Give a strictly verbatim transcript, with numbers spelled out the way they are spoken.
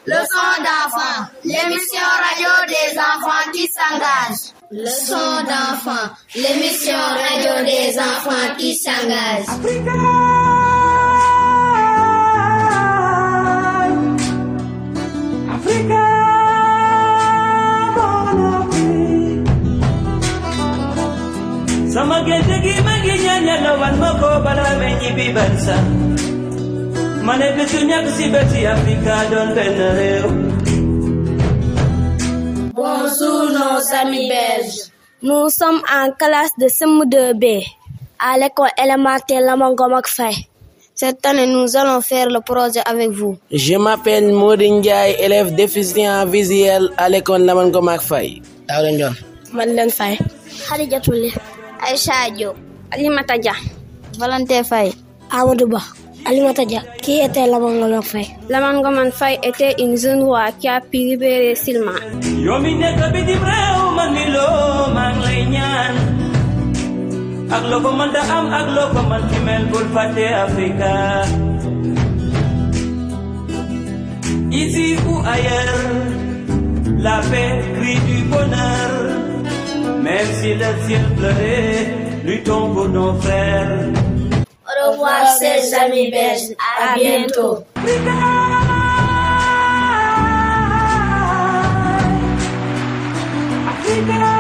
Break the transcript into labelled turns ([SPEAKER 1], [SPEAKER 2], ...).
[SPEAKER 1] Leçon d'enfants, l'émission radio des enfants qui s'engagent. Leçon d'enfants, l'émission radio des enfants qui s'engagent.
[SPEAKER 2] Africa, Africa, mon Afrique. Sama gente gi magi nyanya lawan moko bala menyi bibansa. Mane betunya si beti Africa don benere.
[SPEAKER 1] Bonjour nos amis belges.
[SPEAKER 3] Nous sommes en classe de C M deux B à l'école élémentaire Lamangomak Faye. Cette année, nous allons faire le projet avec vous.
[SPEAKER 4] Je m'appelle Maudine Ndiaye, élève déficient visuel à l'école Lamangomak Faye. Daouda John.
[SPEAKER 3] Madeleine Faye. Khadija Toulé.
[SPEAKER 1] Aïcha Diop.
[SPEAKER 3] Alimata Dia.
[SPEAKER 1] Valentin Faye.
[SPEAKER 3] Amadou Ba. Alimata Dia. Qui était Lamangomak Faye? Lamangomak Faye était une jeune roi qui a pu libérer Silma.
[SPEAKER 2] Yomine kabidi breu manilo manglenyan. Aglo komanda am aglo komand kimel bul fate Africa. Ici ou ailleurs, la paix crie du bonheur. Même si le ciel pleurait, luttons pour nos frères.
[SPEAKER 1] Au revoir, chers amis belges. À bientôt.
[SPEAKER 2] Africa.